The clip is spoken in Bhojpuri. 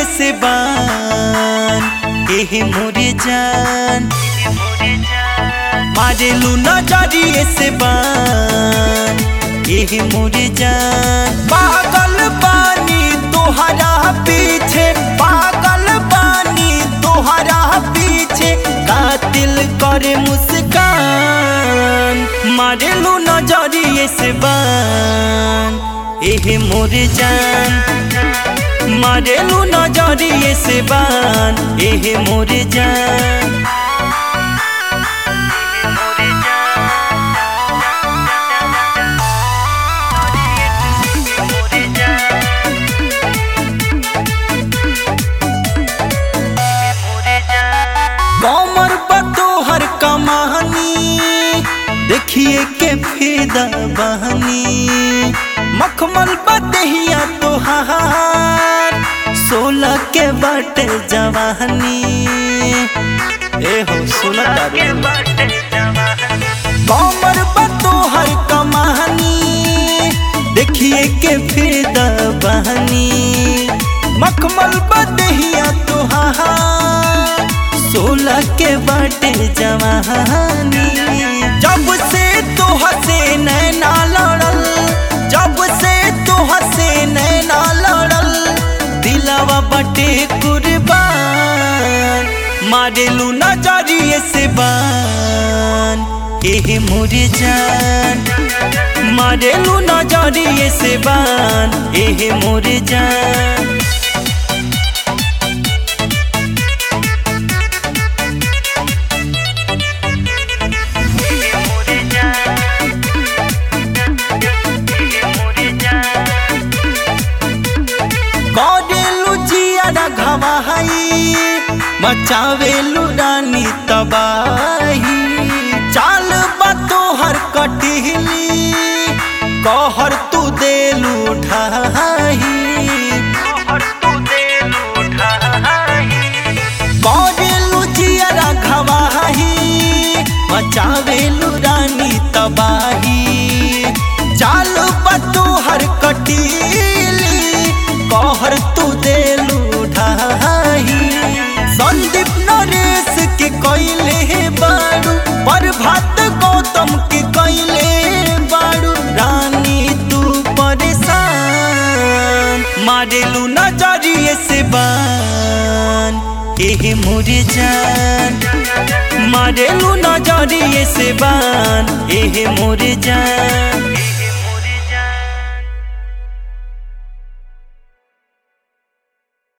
से बान एहे मोरे जान मारेलू नजरिए से बान एहे मोरे जान पागल बानी तोहरा पीछे पागल बानी तोहरा पीछे कातिल करे मुस्कान मारेलू नजरिए से बान एहे मोरे जान मारेलू नजरिए से बान एहे मोरे जान कमर बतोहर कमानी देखिए के फिदा बहनी मखमल बदहिया तोहार 16 के बाटे जवानी ए हो 16 के बाटे जवानी कमर बतोहर कमानी देखिए के फिदा बहनी मखमल बदहिया तोहार 16 के बाटे जवानी जब से तो हसे नैना लड़ल जब से तो हसे नैना लड़ल दिलवा बटे कुर्बान मारेलू नजरिए से बान एहे मोरे जान मारेलू नजरिए से बान एहे मोरे जान मचावेलू रानी तबाही चाल बतोहर कटिहली कहर तू देलू ढाही करेलू जियरा घवाही मचावेलू रानी तबाही चाल बतोहर कटिहली कहर तू देलू ढाही संदीप नरेश के कइले बाड़ू प्रभात गौतम के कइले बाड़ू रानी तू परेशान मारेलू नजरिए से बान एहे मोरे जान मारेलू नजरिए से बान एहे मोरे जान।